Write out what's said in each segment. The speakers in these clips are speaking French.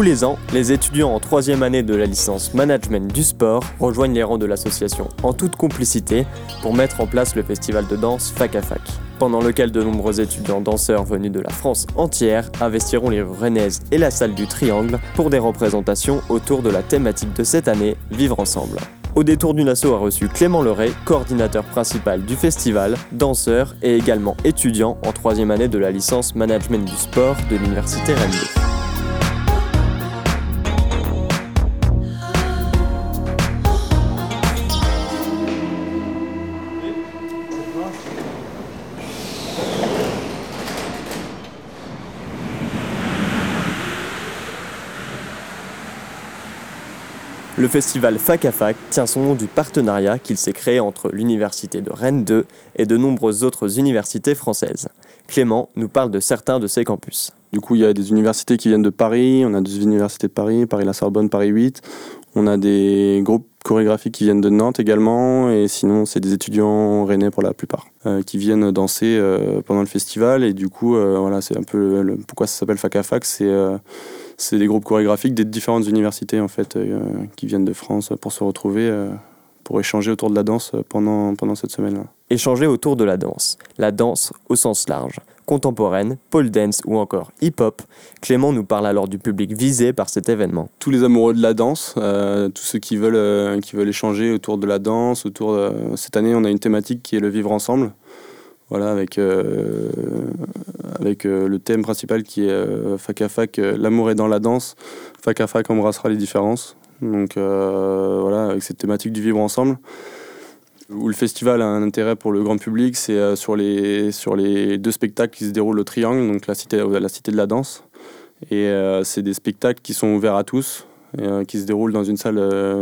Tous les ans, les étudiants en 3e année de la licence Management du sport rejoignent les rangs de l'association en toute complicité pour mettre en place le festival de danse Fac à Fac, pendant lequel de nombreux étudiants danseurs venus de la France entière investiront les rues rennaises et la salle du Triangle pour des représentations autour de la thématique de cette année, Vivre ensemble. Au détour d'une asso a reçu Clément Leray, coordinateur principal du festival, danseur et également étudiant en 3e année de la licence Management du sport de l'université Rennes 2. Le festival Fac à Fac tient son nom du partenariat qu'il s'est créé entre l'université de Rennes 2 et de nombreuses autres universités françaises. Clément nous parle de certains de ces campus. Du coup, il y a des universités qui viennent de Paris, on a des universités de Paris, Paris-la-Sorbonne, Paris 8. On a des groupes chorégraphiques qui viennent de Nantes également, et sinon c'est des étudiants rennais pour la plupart, qui viennent danser pendant le festival. Et du coup, voilà, c'est un peu pourquoi ça s'appelle Fac à Fac, c'est des groupes chorégraphiques des différentes universités en fait, qui viennent de France pour se retrouver, pour échanger autour de la danse pendant cette semaine-là. Échanger autour de la danse au sens large, contemporaine, pole dance ou encore hip-hop. Clément nous parle alors du public visé par cet événement. Tous les amoureux de la danse, tous ceux qui veulent échanger autour de la danse. Cette année, on a une thématique qui est le vivre ensemble. Voilà, avec le thème principal qui est Fac à Fac, l'amour est dans la danse. Fac à Fac embrassera les différences. Donc voilà, avec cette thématique du vivre ensemble. Où le festival a un intérêt pour le grand public, c'est sur les 2 spectacles qui se déroulent au Triangle, donc la cité de la danse. Et c'est des spectacles qui sont ouverts à tous, qui se déroulent dans une salle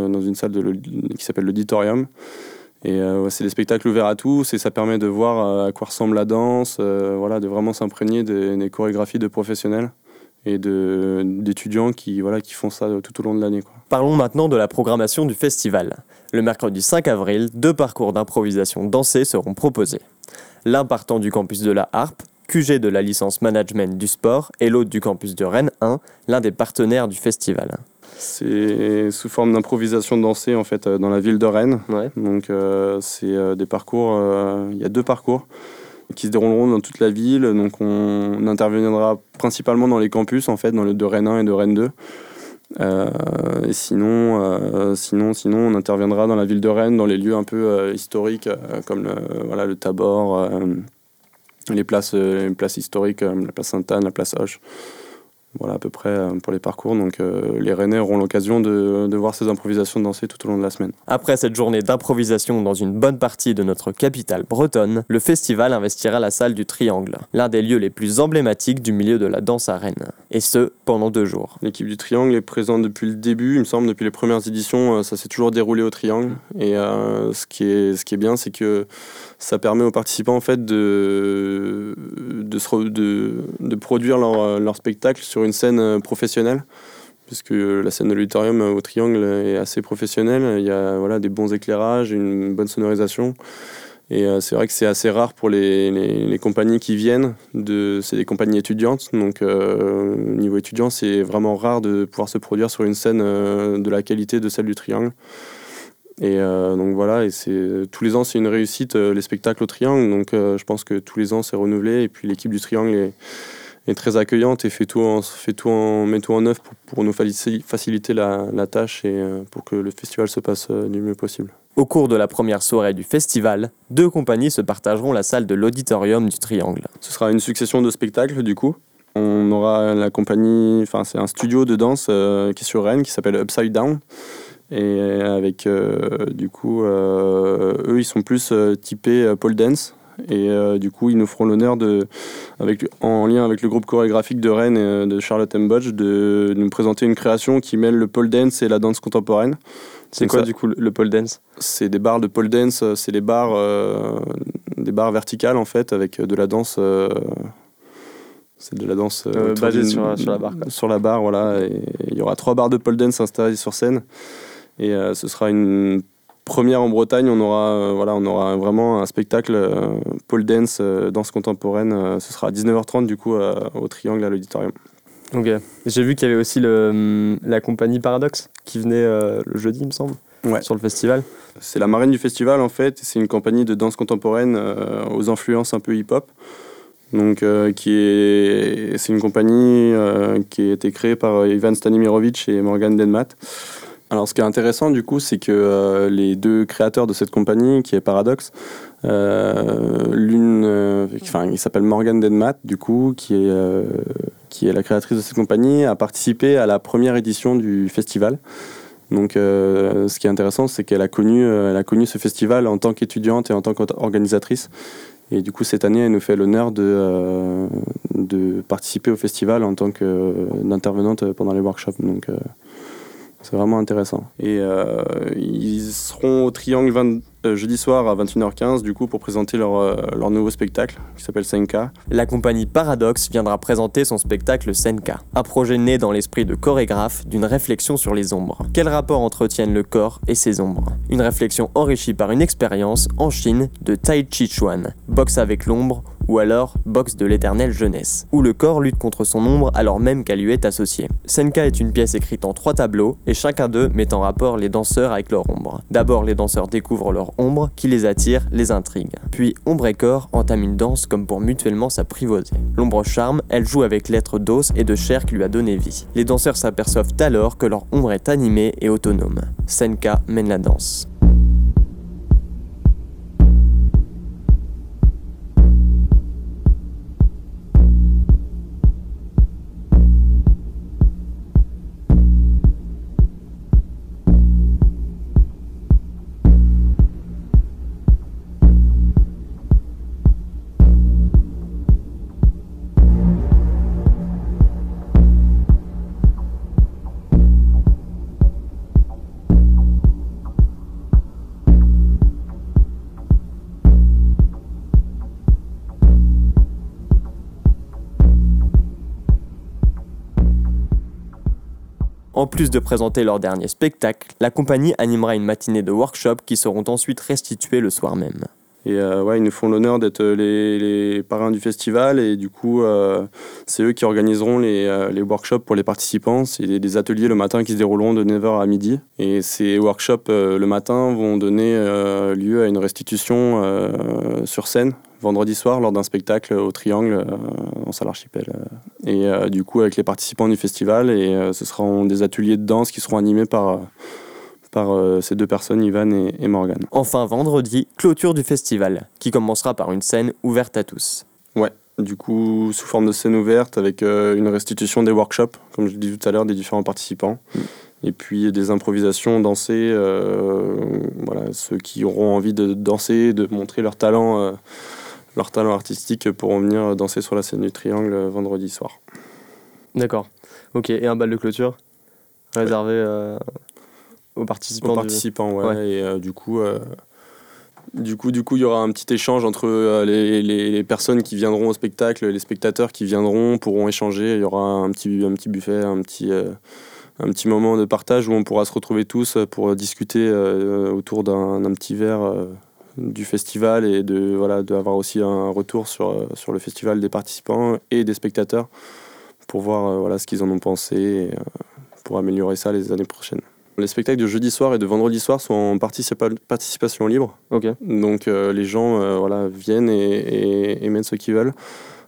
qui s'appelle l'Auditorium. Et c'est des spectacles ouverts à tous, et ça permet de voir à quoi ressemble la danse, de vraiment s'imprégner des chorégraphies de professionnels et d'étudiants qui font ça tout au long de l'année, quoi. Parlons maintenant de la programmation du festival. Le mercredi 5 avril, 2 parcours d'improvisation dansés seront proposés. L'un partant du campus de la Harpe, QG de la licence Management du sport, et l'autre du campus de Rennes 1, l'un des partenaires du festival. C'est sous forme d'improvisation dansée en fait dans la ville de Rennes. Ouais. Donc c'est des parcours, il y a 2 parcours qui se dérouleront dans toute la ville. Donc on interviendra principalement dans les campus en fait, dans le de Rennes 1 et de Rennes 2. Et sinon, on interviendra dans la ville de Rennes, dans les lieux un peu historiques comme le Tabor, les places historiques, la place Sainte-Anne, la place Hoche. Voilà à peu près pour les parcours. Donc les Rennais auront l'occasion de voir ces improvisations danser tout au long de la semaine. Après cette journée d'improvisation dans une bonne partie de notre capitale bretonne, le festival investira la salle du Triangle, l'un des lieux les plus emblématiques du milieu de la danse à Rennes. Et ce, pendant 2 jours. L'équipe du Triangle est présente depuis le début, il me semble, depuis les premières éditions, ça s'est toujours déroulé au Triangle. Et ce qui est bien, c'est que ça permet aux participants en fait de produire leur spectacle sur une scène professionnelle, puisque la scène de l'auditorium au Triangle est assez professionnelle. Il y a des bons éclairages, une bonne sonorisation. Et c'est vrai que c'est assez rare pour les compagnies qui viennent. C'est des compagnies étudiantes. Donc niveau étudiant, c'est vraiment rare de pouvoir se produire sur une scène de la qualité de celle du Triangle. Et donc voilà, et tous les ans c'est une réussite les spectacles au Triangle, donc je pense que tous les ans c'est renouvelé, et puis l'équipe du Triangle est très accueillante et met tout en œuvre pour nous faciliter la tâche et pour que le festival se passe du mieux possible. Au cours de la première soirée du festival, 2 compagnies se partageront la salle de l'Auditorium du Triangle. Ce sera une succession de spectacles du coup. On aura la compagnie, c'est un studio de danse qui est sur Rennes qui s'appelle Upside Down. Et avec eux ils sont plus typés pole dance, et du coup ils nous feront l'honneur en lien avec le groupe chorégraphique de Rennes et de Charlotte M. Budge de nous présenter une création qui mêle le pole dance et la danse contemporaine. C'est quoi du coup le pole dance ? C'est des barres de pole dance, c'est des barres verticales en fait avec de la danse. C'est de la danse basée sur la barre. Sur la barre, voilà. Et il y aura 3 barres de pole dance installées sur scène. Et ce sera une première en Bretagne. On aura vraiment un spectacle pole dance, danse contemporaine. Ce sera à 19h30 du coup au Triangle à l'Auditorium. Ok. J'ai vu qu'il y avait aussi la compagnie Paradox qui venait le jeudi, il me semble, sur le festival. C'est la marraine du festival en fait. C'est une compagnie de danse contemporaine aux influences un peu hip-hop. Donc, c'est une compagnie qui a été créée par Ivan Stanimirovic et Morgan Denmat. Alors, ce qui est intéressant, du coup, c'est que les deux créateurs de cette compagnie, qui est Paradox, il s'appelle Morgan Denmat, du coup, qui est la créatrice de cette compagnie, a participé à la première édition du festival. Donc, ce qui est intéressant, c'est qu'elle a connu ce festival en tant qu'étudiante et en tant qu'organisatrice. Et du coup, cette année, elle nous fait l'honneur de participer au festival en tant qu'intervenante pendant les workshops. Donc, c'est vraiment intéressant. Et ils seront au Triangle jeudi soir à 21h15 du coup, pour présenter leur nouveau spectacle qui s'appelle Senka. La compagnie Paradox viendra présenter son spectacle Senka, un projet né dans l'esprit de chorégraphe d'une réflexion sur les ombres. Quel rapport entretiennent le corps et ses ombres? Une réflexion enrichie par une expérience en Chine de Tai Chi Chuan, boxe avec l'ombre, ou alors boxe de l'éternelle jeunesse, où le corps lutte contre son ombre alors même qu'elle lui est associée. Senka est une pièce écrite en 3 tableaux, et chacun d'eux met en rapport les danseurs avec leur ombre. D'abord, les danseurs découvrent leur ombre, qui les attire, les intrigue. Puis, ombre et corps entament une danse comme pour mutuellement s'apprivoiser. L'ombre charme, elle joue avec l'être d'os et de chair qui lui a donné vie. Les danseurs s'aperçoivent alors que leur ombre est animée et autonome. Senka mène la danse. En plus de présenter leur dernier spectacle, la compagnie animera une matinée de workshops qui seront ensuite restitués le soir même. Et ils nous font l'honneur d'être les parrains du festival et du coup c'est eux qui organiseront les workshops pour les participants. C'est des ateliers le matin qui se dérouleront de 9h à midi et ces workshops le matin vont donner lieu à une restitution sur scène vendredi soir lors d'un spectacle au Triangle en salle Archipel. Et du coup avec les participants du festival et ce seront des ateliers de danse qui seront animés par ces deux personnes, Ivan et Morgan. Enfin, vendredi, clôture du festival, qui commencera par une scène ouverte à tous. Ouais, du coup, sous forme de scène ouverte, avec une restitution des workshops, comme je l'ai dit tout à l'heure, des différents participants. Et puis des improvisations dansées, ceux qui auront envie de danser, de montrer leur talent artistique pourront venir danser sur la scène du Triangle vendredi soir. D'accord, ok, et un bal de clôture réservé aux participants. Ouais. Et du coup, il y aura un petit échange entre les personnes qui viendront au spectacle, les spectateurs qui viendront pourront échanger. Il y aura un petit buffet, un petit moment de partage où on pourra se retrouver tous pour discuter autour d'un petit verre du festival et d'avoir aussi un retour sur le festival des participants et des spectateurs pour voir ce qu'ils en ont pensé et pour améliorer ça les années prochaines. Les spectacles de jeudi soir et de vendredi soir sont en participation libre. Okay. Donc les gens viennent et mettent ce qu'ils veulent.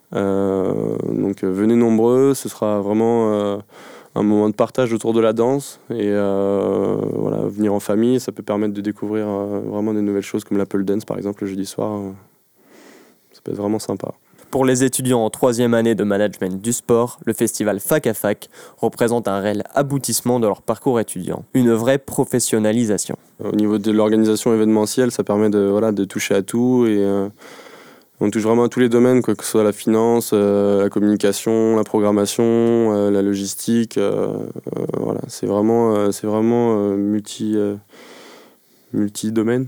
Donc venez nombreux, ce sera vraiment un moment de partage autour de la danse. Et venir en famille, ça peut permettre de découvrir vraiment des nouvelles choses comme l'Apple Dance par exemple le jeudi soir. Ça peut être vraiment sympa. Pour les étudiants en 3e année de management du sport, le festival Fac à Fac représente un réel aboutissement de leur parcours étudiant, une vraie professionnalisation. Au niveau de l'organisation événementielle, ça permet de toucher à tout et on touche vraiment à tous les domaines, que ce soit la finance, la communication, la programmation, la logistique. C'est vraiment multi-domaine.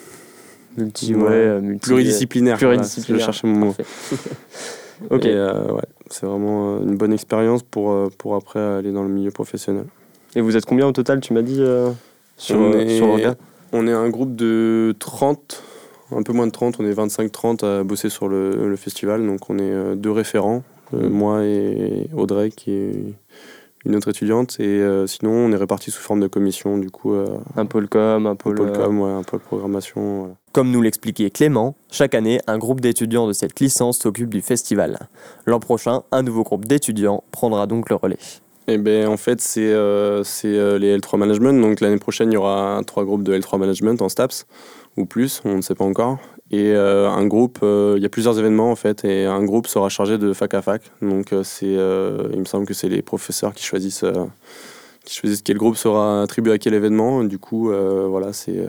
Pluridisciplinaire. Je cherchais mon mot. Okay. Et c'est vraiment une bonne expérience pour après aller dans le milieu professionnel. Et vous êtes combien au total, tu m'as dit, sur l'orga ? On est un groupe de 30, un peu moins de 30, on est 25-30 à bosser sur le festival. Donc on est 2 référents, moi et Audrey qui est une autre étudiante, et sinon on est répartis sous forme de commission, du coup un pôle com, un pôle com, ouais, un pôle programmation. Voilà. Comme nous l'expliquait Clément, chaque année, un groupe d'étudiants de cette licence s'occupe du festival. L'an prochain, un nouveau groupe d'étudiants prendra donc le relais. Et ben en fait c'est les L3 Management, donc l'année prochaine il y aura 3 groupes de L3 Management en STAPS ou plus, on ne sait pas encore. Et un groupe, il y a plusieurs événements en fait, et un groupe sera chargé de fac à fac. Donc il me semble que c'est les professeurs qui choisissent quel groupe sera attribué à quel événement. Du coup voilà, c'est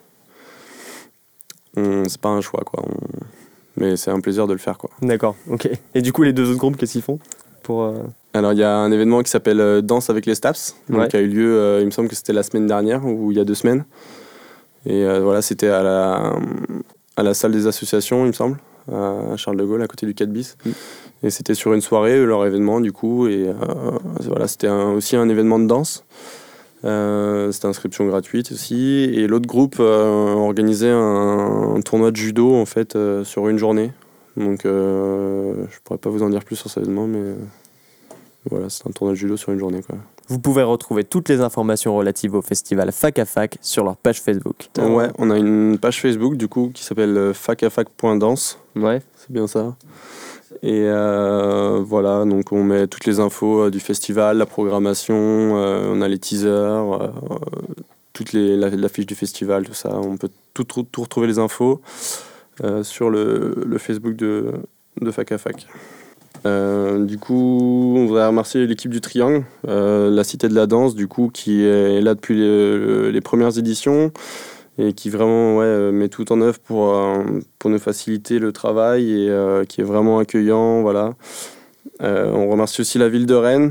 pas un choix quoi. Mais c'est un plaisir de le faire quoi. D'accord, ok. Et du coup les 2 autres groupes, qu'est-ce qu'ils font pour Alors il y a un événement qui s'appelle Danse avec les STAPS, donc, qui a eu lieu, il me semble que c'était la semaine dernière ou il y a 2 semaines. Et voilà, c'était à la salle des associations, il me semble, à Charles de Gaulle, à côté du 4 bis. Et c'était sur une soirée, leur événement du coup. Et voilà, c'était aussi un événement de danse. C'était inscription gratuite aussi. Et l'autre groupe organisait un tournoi de judo en fait sur une journée. Donc je pourrais pas vous en dire plus sur cet événement, mais voilà, c'est un tournoi de judo sur une journée quoi. Vous pouvez retrouver toutes les informations relatives au festival Fac à Fac sur leur page Facebook. Ouais, on a une page Facebook du coup qui s'appelle facafac.danse. Ouais, c'est bien ça. Et voilà, donc on met toutes les infos du festival, la programmation, on a les teasers, la fiche du festival, tout ça. On peut tout retrouver les infos sur le Facebook de Fac à Fac. Du coup, on voudrait remercier l'équipe du Triangle, la Cité de la Danse, du coup, qui est là depuis les premières éditions et qui vraiment met tout en œuvre pour nous faciliter le travail et qui est vraiment accueillant. Voilà. On remercie aussi la ville de Rennes,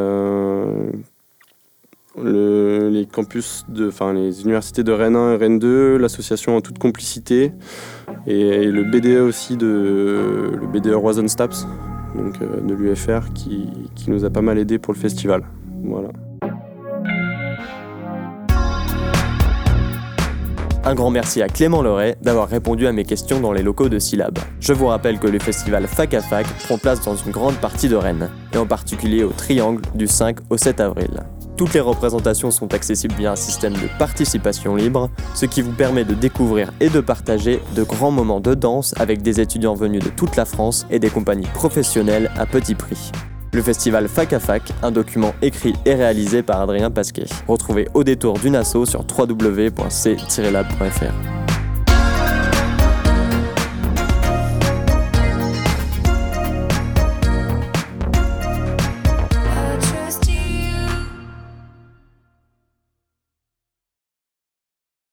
les campus, les universités de Rennes 1 et Rennes 2, l'association En Toute Complicité et le BDE aussi, le BDE Roison Staps. Donc de l'UFR qui nous a pas mal aidé pour le festival. Voilà. Un grand merci à Clément Leray d'avoir répondu à mes questions dans les locaux de Syllab. Je vous rappelle que le festival Fac à Fac prend place dans une grande partie de Rennes, et en particulier au Triangle du 5 au 7 avril. Toutes les représentations sont accessibles via un système de participation libre, ce qui vous permet de découvrir et de partager de grands moments de danse avec des étudiants venus de toute la France et des compagnies professionnelles à petit prix. Le festival Fac à Fac, un document écrit et réalisé par Adrien Pasquet. Retrouvez Au détour d'une asso sur www.c-lab.fr.